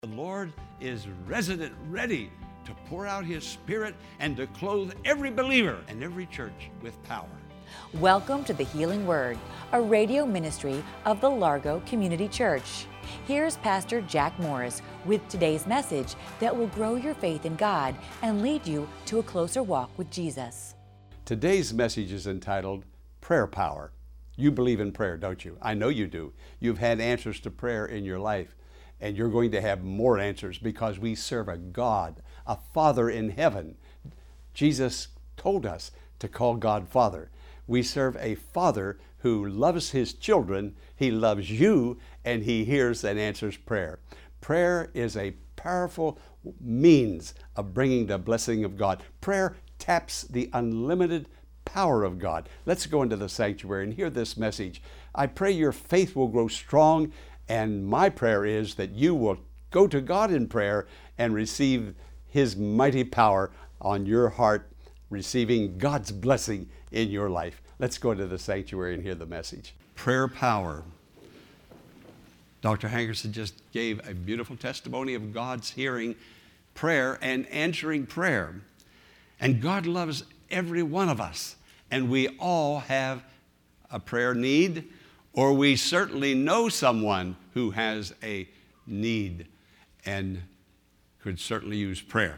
The Lord is resident, ready to pour out His Spirit and to clothe every believer and every church with power. Welcome to the Healing Word, a radio ministry of the Largo Community Church. Here's Pastor Jack Morris with today's message that will grow your faith in God and lead you to a closer walk with Jesus. Today's message is entitled Prayer Power. You believe in prayer, don't you? I know you do. You've had answers to prayer in your life, and you're going to have more answers because we serve a God, a Father in heaven. Jesus told us to call God Father. We serve a Father who loves His children. He loves you, and He hears and answers prayer. Prayer is a powerful means of bringing the blessing of God. Prayer taps the unlimited power of God. Let's go into the sanctuary and hear this message. I pray your faith will grow strong, and my prayer is that you will go to God in prayer and receive His mighty power on your heart, receiving God's blessing in your life. Let's go to the sanctuary and hear the message. Prayer power. Dr. Hankerson just gave a beautiful testimony of God's hearing prayer and answering prayer. And God loves every one of us. And we all have a prayer need, or we certainly know someone who has a need and could certainly use prayer.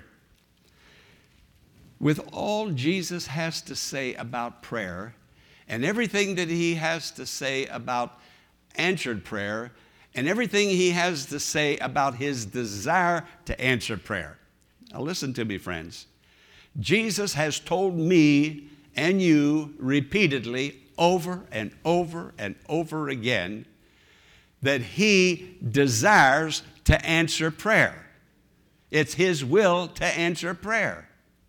With all Jesus has to say about prayer and everything that He has to say about answered prayer and everything He has to say about His desire to answer prayer. Now listen to me, friends. Jesus has told me and you repeatedly over and over and over again that He desires to answer prayer. It's His will to answer prayer.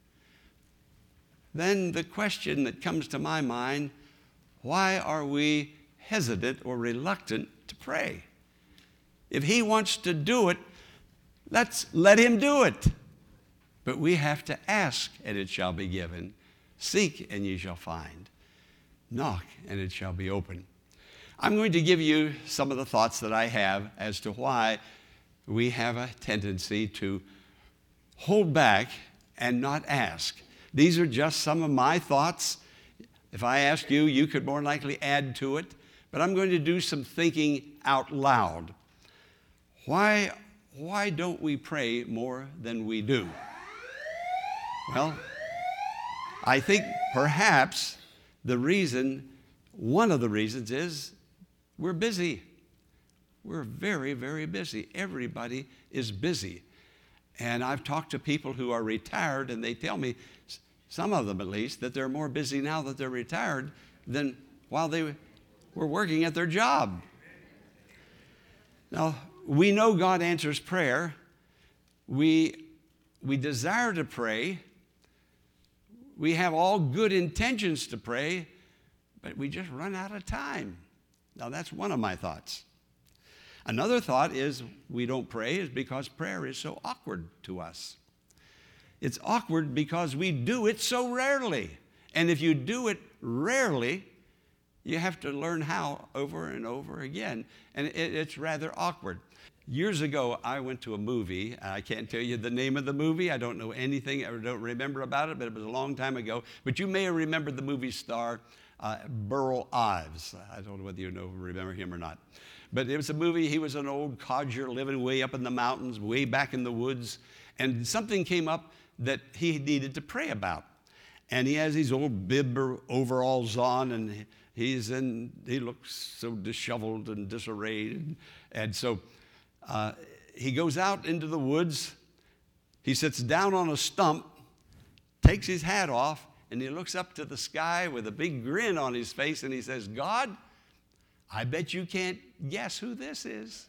Then the question that comes to my mind, why are we hesitant or reluctant to pray? If He wants to do it, let's let Him do it. But we have to ask, and it shall be given. Seek, and ye shall find. Knock, and it shall be open. I'm going to give you some of the thoughts that I have as to why we have a tendency to hold back and not ask. These are just some of my thoughts. If I ask you, you could more likely add to it. But I'm going to do some thinking out loud. Why don't we pray more than we do? Well, I think perhaps one of the reasons is we're busy. We're very, very busy. Everybody is busy. And I've talked to people who are retired, and they tell me, some of them at least, that they're more busy now that they're retired than while they were working at their job. Now, we know God answers prayer. We desire to pray. We have all good intentions to pray, but we just run out of time. Now, that's one of my thoughts. Another thought is we don't pray is because prayer is so awkward to us. It's awkward because we do it so rarely. And if you do it rarely, you have to learn how over and over again. And it's rather awkward. Years ago, I went to a movie. I can't tell you the name of the movie. I don't know anything. I don't remember about it, but it was a long time ago. But you may have remembered the movie star, Burl Ives. I don't know whether you remember him or not. But it was a movie. He was an old codger living way up in the mountains, way back in the woods. And something came up that he needed to pray about. And he has these old bib overalls on, and he looks so disheveled and disarrayed. And so he goes out into the woods. He sits down on a stump, takes his hat off, and he looks up to the sky with a big grin on his face, and he says, God, I bet you can't guess who this is.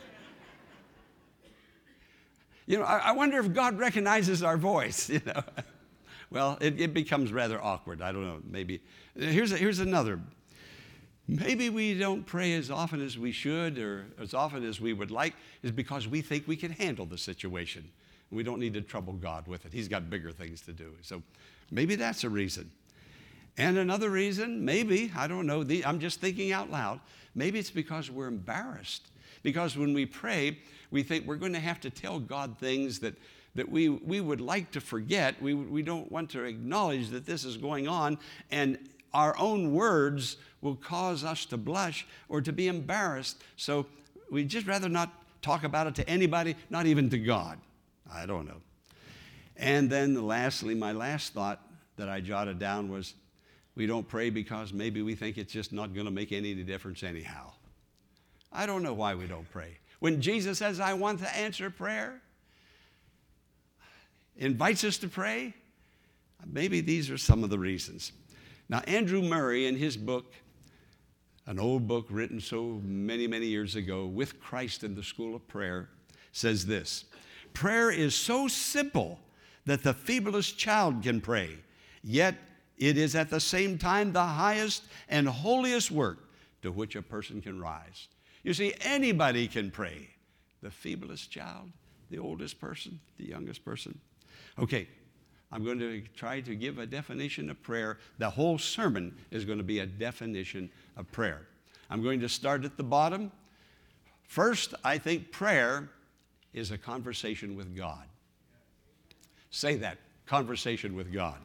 You know, I wonder if God recognizes our voice, you know. Well, it becomes rather awkward. I don't know, maybe. Here's another. Maybe we don't pray as often as we should or as often as we would like is because we think we can handle the situation. We don't need to trouble God with it. He's got bigger things to do. So maybe that's a reason. And another reason, maybe, I don't know, I'm just thinking out loud, maybe it's because we're embarrassed. because when we pray, we think we're going to have to tell God things that we would like to forget. We don't want to acknowledge that this is going on, and our own words will cause us to blush or to be embarrassed. So we'd just rather not talk about it to anybody, not even to God. I don't know. And then lastly, my last thought that I jotted down was, we don't pray because maybe we think it's just not going to make any difference anyhow. I don't know why we don't pray. When Jesus says, I want to answer prayer, invites us to pray, maybe these are some of the reasons. Now, Andrew Murray, in his book, an old book written so many, many years ago, With Christ in the School of Prayer, says this: prayer is so simple that the feeblest child can pray, yet it is at the same time the highest and holiest work to which a person can rise. You see, anybody can pray. The feeblest child, the oldest person, the youngest person. Okay, I'm going to try to give a definition of prayer. The whole sermon is going to be a definition of prayer. I'm going to start at the bottom. First, I think prayer is a conversation with God. Say that, conversation with God.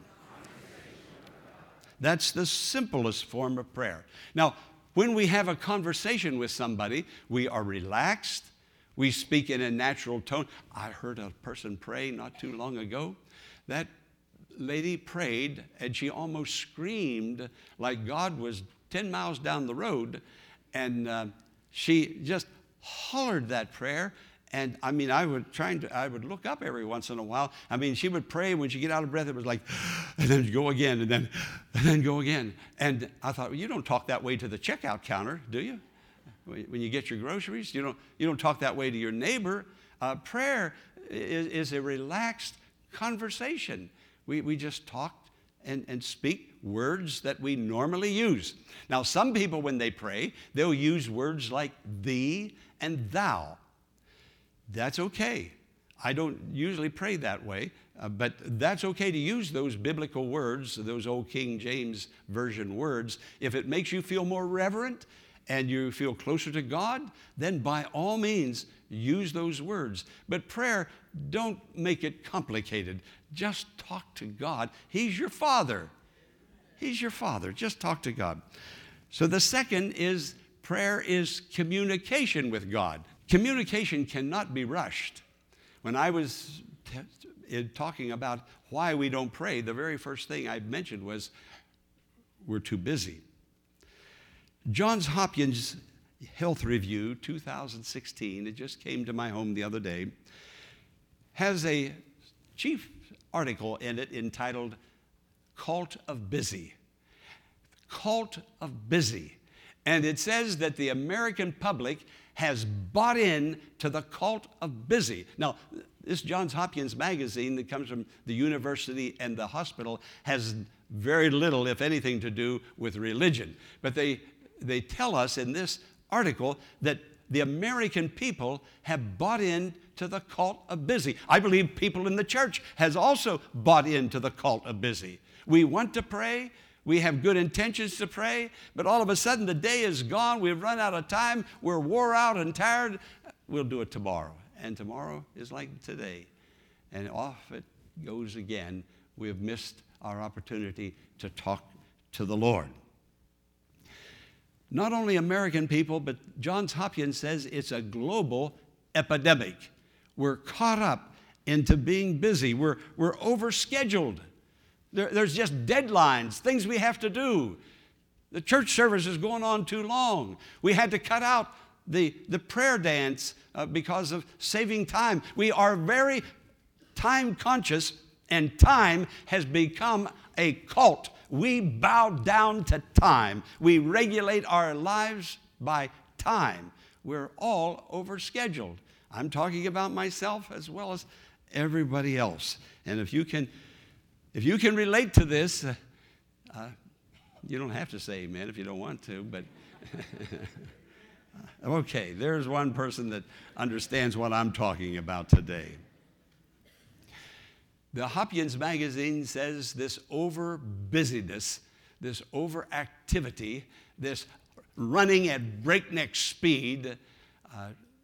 That's the simplest form of prayer. Now, when we have a conversation with somebody, we are relaxed. We speak in a natural tone. I heard a person pray not too long ago. That lady prayed, and she almost screamed like God was 10 miles down the road. And she just hollered that prayer. And I mean, I would look up every once in a while. I mean, she would pray, when she get out of breath, it was like, and then go again, and then go again. And I thought, well, you don't talk that way to the checkout counter, do you? When you get your groceries, you don't talk that way to your neighbor. Prayer is a relaxed conversation. We just talk and speak words that we normally use. Now, some people, when they pray, they'll use words like thee and thou. That's okay. I don't usually pray that way, but that's okay to use those biblical words, those old King James Version words. If it makes you feel more reverent and you feel closer to God, then by all means, use those words. But prayer, don't make it complicated. Just talk to God. He's your Father. He's your Father. Just talk to God. So the second is, prayer is communication with God. Communication cannot be rushed. When I was talking about why we don't pray, the very first thing I mentioned was we're too busy. Johns Hopkins Health Review 2016, it just came to my home the other day, has a chief article in it entitled Cult of Busy. Cult of Busy. And it says that the American public has bought in to the cult of busy. Now, this Johns Hopkins magazine that comes from the university and the hospital has very little, if anything, to do with religion. But they tell us in this article that the American people have bought in to the cult of busy. I believe people in the church has also bought into the cult of busy. We want to pray. We have good intentions to pray, but all of a sudden the day is gone. We've run out of time. We're wore out and tired. We'll do it tomorrow. And tomorrow is like today. And off it goes again. We have missed our opportunity to talk to the Lord. Not only American people, but Johns Hopkins says it's a global epidemic. We're caught up into being busy. We're overscheduled. There's just deadlines, things we have to do. The church service is going on too long. We had to cut out the prayer dance because of saving time. We are very time conscious, and time has become a cult. We bow down to time. We regulate our lives by time. We're all overscheduled. I'm talking about myself as well as everybody else. And if you can relate to this, you don't have to say amen if you don't want to, but okay, there's one person that understands what I'm talking about today. The Hopkins magazine says this over-busyness, this overactivity, this running at breakneck speed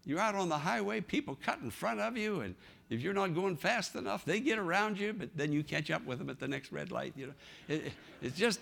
You're out on the highway, people cut in front of you, and if you're not going fast enough, they get around you, but then you catch up with them at the next red light. It's just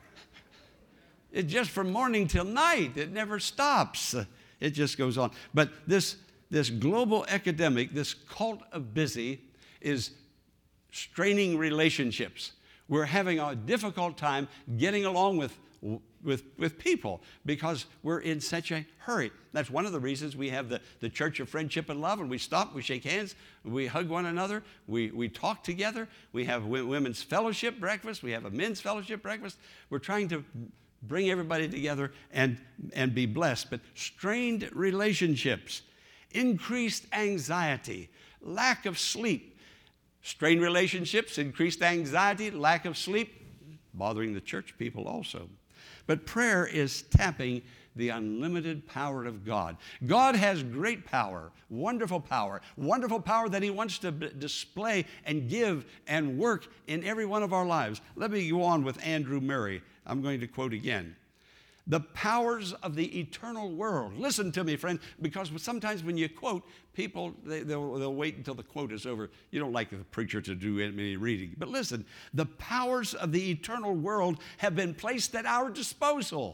from morning till night. It never stops. It just goes on. But this global epidemic, this cult of busy, is straining relationships. We're having a difficult time getting along with people because we're in such a hurry. That's one of the reasons we have the Church of Friendship and Love, and we stop, we shake hands, we hug one another, we talk together, we have women's fellowship breakfast, we have a men's fellowship breakfast. We're trying to bring everybody together and be blessed. But strained relationships, increased anxiety, lack of sleep. Strained relationships, increased anxiety, lack of sleep, bothering the church people also. But prayer is tapping the unlimited power of God. God has great power wonderful power that He wants to display and give and work in every one of our lives. Let me go on with Andrew Murray. I'm going to quote again. The powers of the eternal world. Listen to me, friend, because sometimes when you quote, people, they'll wait until the quote is over. You don't like the preacher to do any reading. But listen, the powers of the eternal world have been placed at our disposal.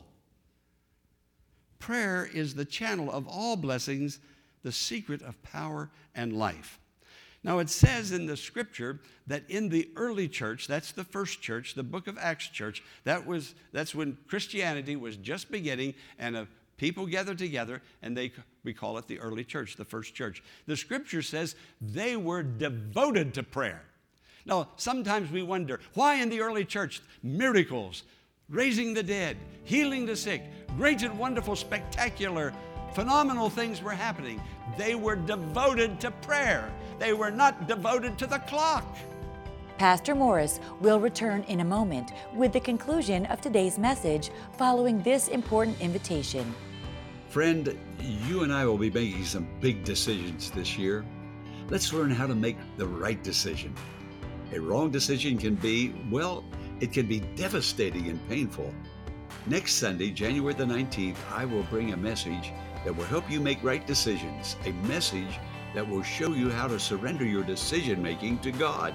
Prayer is the channel of all blessings, the secret of power and life. Now, it says in the scripture that in the early church, that's the first church, the book of Acts church, that's when Christianity was just beginning, and people gathered together, and we call it the early church, the first church. The scripture says they were devoted to prayer. Now, sometimes we wonder, why in the early church, miracles, raising the dead, healing the sick, great and wonderful, spectacular, phenomenal things were happening. They were devoted to prayer. They were not devoted to the clock. Pastor Morris will return in a moment with the conclusion of today's message following this important invitation. Friend, you and I will be making some big decisions this year. Let's learn how to make the right decision. A wrong decision can be, it can be devastating and painful. Next Sunday, January the 19th, I will bring a message that will help you make right decisions, a message that will show you how to surrender your decision-making to God.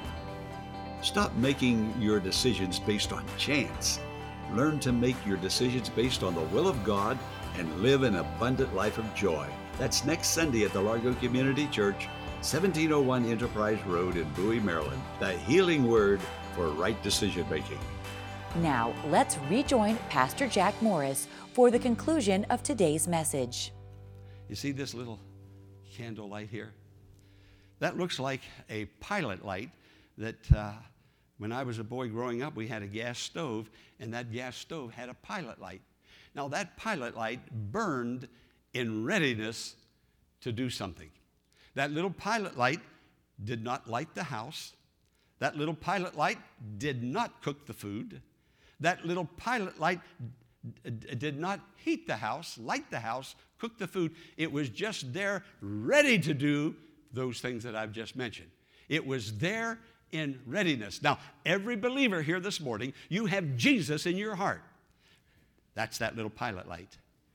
Stop making your decisions based on chance. Learn to make your decisions based on the will of God and live an abundant life of joy. That's next Sunday at the Largo Community Church, 1701 Enterprise Road in Bowie, Maryland. The healing word for right decision-making. Now, let's rejoin Pastor Jack Morris for the conclusion of today's message. You see this little candle light here? That looks like a pilot light that when I was a boy growing up, we had a gas stove, and that gas stove had a pilot light. Now, that pilot light burned in readiness to do something. That little pilot light did not light the house. That little pilot light did not cook the food. That little pilot light did not heat the house, light the house, cook the food. It was just there ready to do those things that I've just mentioned. It was there in readiness. Now, every believer here this morning, you have Jesus in your heart. That's that little pilot light.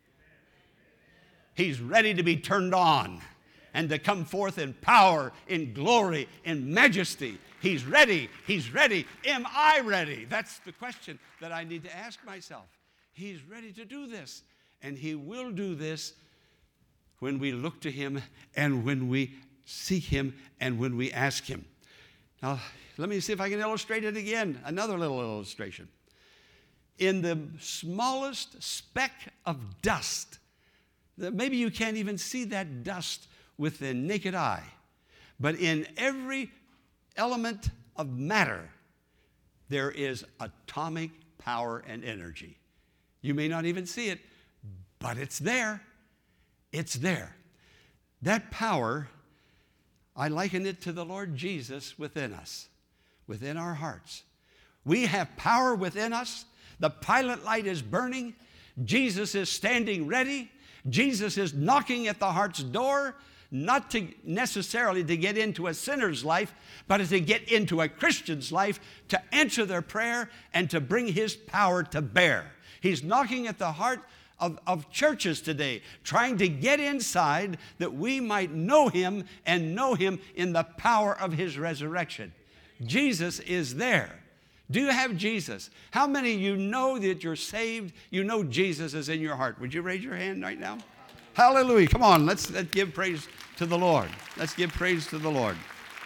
He's ready to be turned on and to come forth in power, in glory, in majesty. He's ready. He's ready. Am I ready? That's the question that I need to ask myself. He's ready to do this, and He will do this when we look to Him and when we seek Him and when we ask Him. Now, let me see if I can illustrate it again. Another little illustration. In the smallest speck of dust, maybe you can't even see that dust with the naked eye, but in every element of matter, there is atomic power and energy. You may not even see it, but it's there. It's there. That power, I liken it to the Lord Jesus within us, within our hearts. We have power within us. The pilot light is burning. Jesus is standing ready. Jesus is knocking at the heart's door, not to necessarily to get into a sinner's life, but to get into a Christian's life, to answer their prayer and to bring His power to bear. He's knocking at the heart of churches today, trying to get inside that we might know him and know him in the power of his resurrection. Jesus is there. Do you have Jesus? How many of you know that you're saved? You know Jesus is in your heart. Would you raise your hand right now? Hallelujah. Come on, let's give praise to the Lord. Let's give praise to the Lord.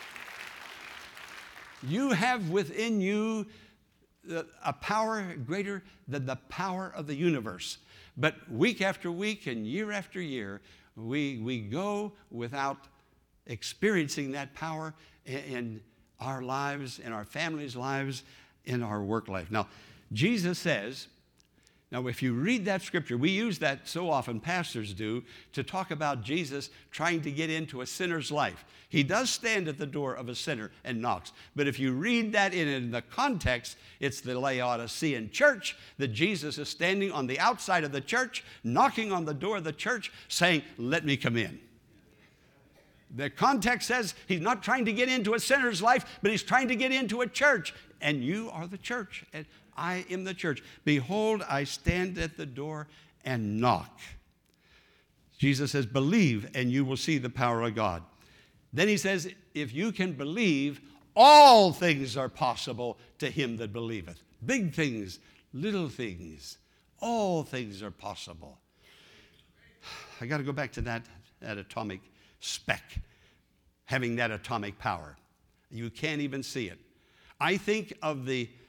You have within you a power greater than the power of the universe. But week after week and year after year, we go without experiencing that power in our lives, in our families' lives, in our work life. Now, Jesus says, now if you read that scripture, we use that so often, pastors do, to talk about Jesus trying to get into a sinner's life. He does stand at the door of a sinner and knocks. But if you read that in the context, it's the Laodicean church that Jesus is standing on the outside of the church, knocking on the door of the church, saying, "Let me come in." The context says he's not trying to get into a sinner's life, but he's trying to get into a church. And you are the church, and I am the church. Behold, I stand at the door and knock. Jesus says, believe, and you will see the power of God. Then he says, if you can believe, all things are possible to him that believeth. Big things, little things, all things are possible. I got to go back to that atomic speck, having that atomic power. You can't even see it. I think of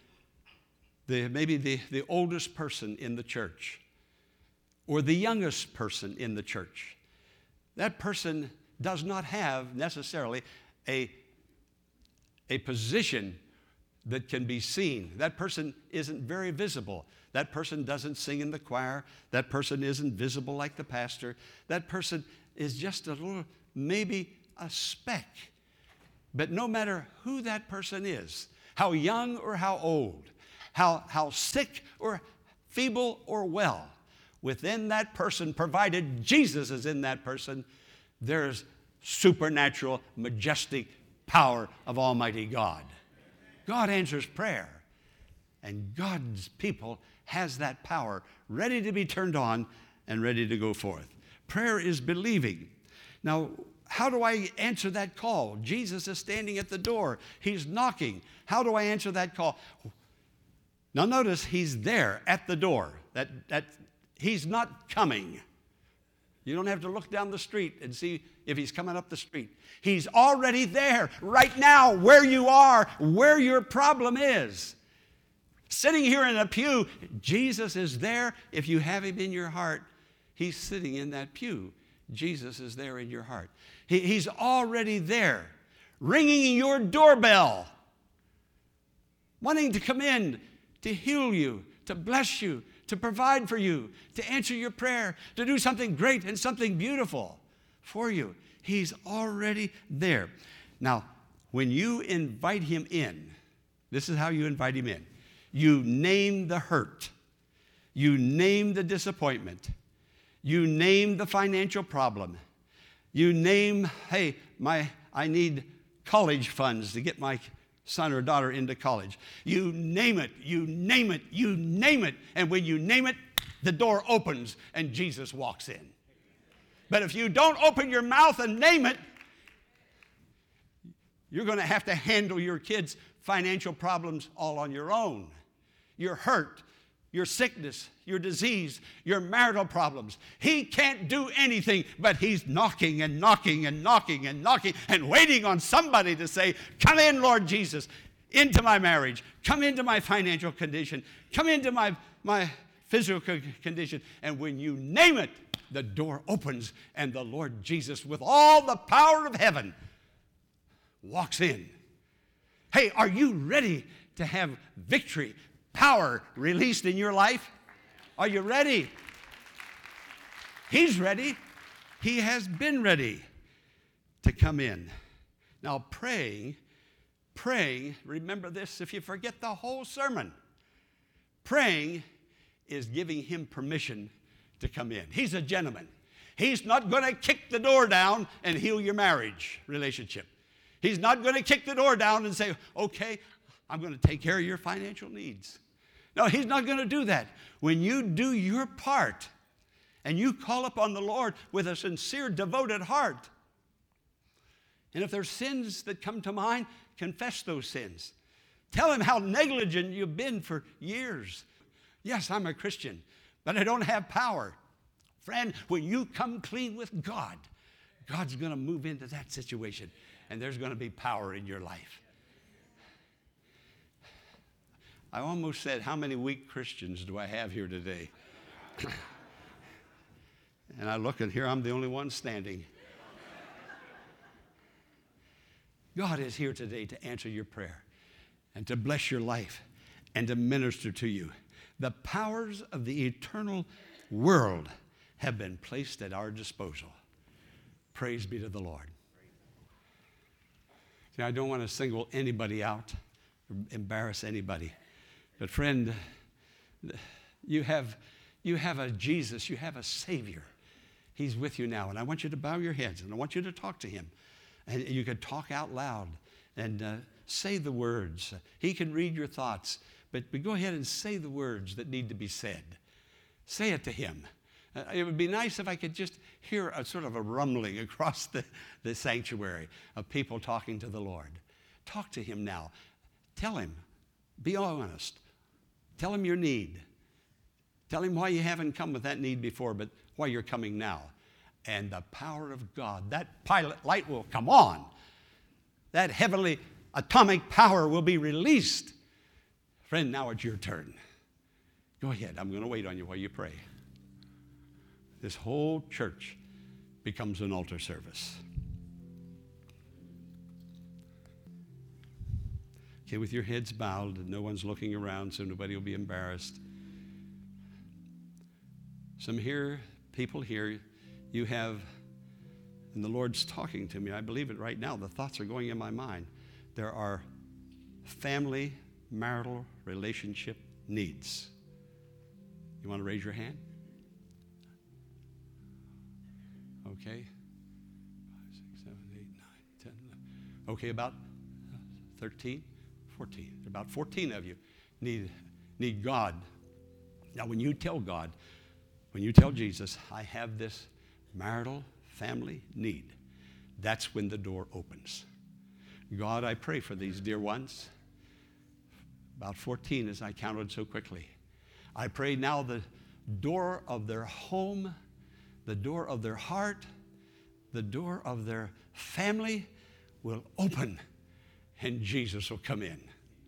maybe the oldest person in the church or the youngest person in the church. That person does not have necessarily a position that can be seen. That person isn't very visible. That person doesn't sing in the choir. That person isn't visible like the pastor. That person is just a little, maybe a speck. But no matter who that person is, how young or how old, how sick or feeble or well, within that person, provided Jesus is in that person, there's supernatural, majestic power of Almighty God. God answers prayer, and God's people has that power ready to be turned on and ready to go forth. Prayer is believing. Now, how do I answer that call? Jesus is standing at the door. He's knocking. How do I answer that call? Now notice he's there at the door. That he's not coming. You don't have to look down the street and see if he's coming up the street. He's already there right now where you are, where your problem is. Sitting here in a pew, Jesus is there. If you have him in your heart, he's sitting in that pew. Jesus is there in your heart. He's already there, ringing your doorbell, wanting to come in to heal you, to bless you, to provide for you, to answer your prayer, to do something great and something beautiful for you. He's already there. Now, when you invite him in, this is how you invite him in. You name the hurt. You name the disappointment. You name the financial problem. You name, hey, I need college funds to get my son or daughter into college. You name it, you name it, you name it. And when you name it, the door opens and Jesus walks in. But if you don't open your mouth and name it, you're going to have to handle your kids' financial problems all on your own. Your hurt, your sickness, your disease, your marital problems. He can't do anything, but he's knocking and knocking and knocking and knocking and waiting on somebody to say, come in, Lord Jesus, into my marriage. Come into my financial condition. Come into my physical condition. And when you name it, the door opens and the Lord Jesus, with all the power of heaven, walks in. Hey, are you ready to have victory, power released in your life? Are you ready? He's ready. He has been ready to come in. Now, praying, remember this if you forget the whole sermon. Praying is giving him permission to come in. He's a gentleman. He's not going to kick the door down and heal your marriage relationship. He's not going to kick the door down and say, okay, I'm going to take care of your financial needs. No, he's not going to do that. When you do your part, and you call upon the Lord with a sincere, devoted heart. And if there's sins that come to mind, confess those sins. Tell him how negligent you've been for years. Yes, I'm a Christian, but I don't have power. Friend, when you come clean with God, God's going to move into that situation, and there's going to be power in your life. I almost said, how many weak Christians do I have here today? And I look, and here I'm the only one standing. God is here today to answer your prayer and to bless your life and to minister to you. The powers of the eternal world have been placed at our disposal. Praise be to the Lord. See, I don't want to single anybody out or embarrass anybody. But friend, you have a Jesus, you have a Savior. He's with you now. And I want you to bow your heads, and I want you to talk to him. And you can talk out loud and say the words. He can read your thoughts, but go ahead and say the words that need to be said. Say it to him. It would be nice if I could just hear a sort of a rumbling across the sanctuary of people talking to the Lord. Talk to him now. Tell him. Be honest. Tell him your need. Tell him why you haven't come with that need before, but why you're coming now. And the power of God, that pilot light will come on. That heavenly atomic power will be released. Friend, now it's your turn. Go ahead. I'm going to wait on you while you pray. This whole church becomes an altar service. Okay, with your heads bowed and no one's looking around, so nobody will be embarrassed. Some people here, you have, and the Lord's talking to me. I believe it right now. The thoughts are going in my mind. There are family, marital, relationship needs. You want to raise your hand? Okay. 5, 6, 7, 8, 9, 10. 11. Okay, about 13, 14. About 14 of you need God. Now, when you tell God, when you tell Jesus, I have this marital family need, that's when the door opens. God, I pray for these dear ones. About 14 as I counted so quickly. I pray now the door of their home, the door of their heart, the door of their family will open, and Jesus will come in.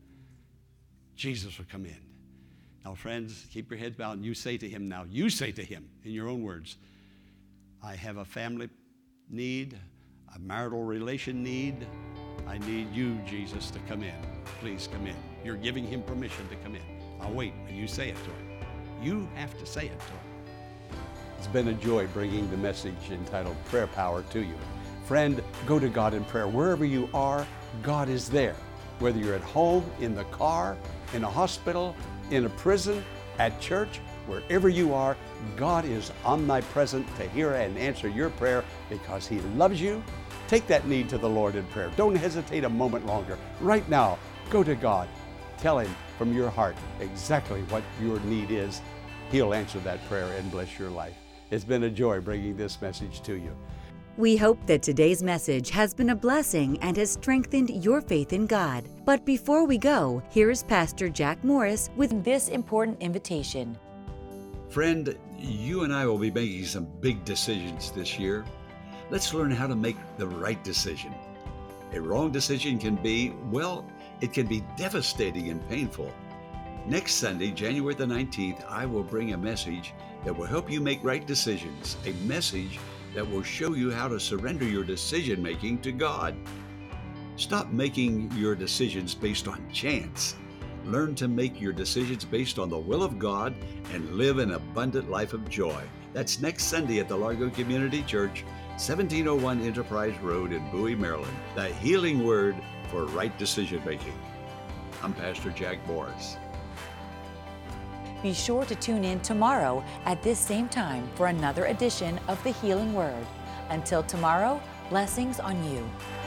Jesus will come in. Now, friends, keep your heads bowed, and you say to him now, you say to him in your own words, I have a family need, a marital relation need. I need you, Jesus, to come in. Please come in. You're giving him permission to come in. I'll wait, and you say it to him. You have to say it to him. It's been a joy bringing the message entitled Prayer Power to you. Friend, go to God in prayer. Wherever you are, God is there. Whether you're at home, in the car, in a hospital, in a prison, at church, wherever you are, God is omnipresent to hear and answer your prayer because he loves you. Take that need to the Lord in prayer. Don't hesitate a moment longer. Right now, go to God. Tell him from your heart exactly what your need is. He'll answer that prayer and bless your life. It's been a joy bringing this message to you. We hope that today's message has been a blessing and has strengthened your faith in God. But before we go, here's Pastor Jack Morris with this important invitation. Friend, you and I will be making some big decisions this year. Let's learn how to make the right decision. A wrong decision can be, it can be devastating and painful. Next Sunday, January the 19th, I will bring a message that will help you make right decisions, a message that will show you how to surrender your decision-making to God. Stop making your decisions based on chance. Learn to make your decisions based on the will of God and live an abundant life of joy. That's next Sunday at the Largo Community Church, 1701 Enterprise Road in Bowie, Maryland. The healing word for right decision-making. I'm Pastor Jack Morris. Be sure to tune in tomorrow at this same time for another edition of The Healing Word. Until tomorrow, blessings on you.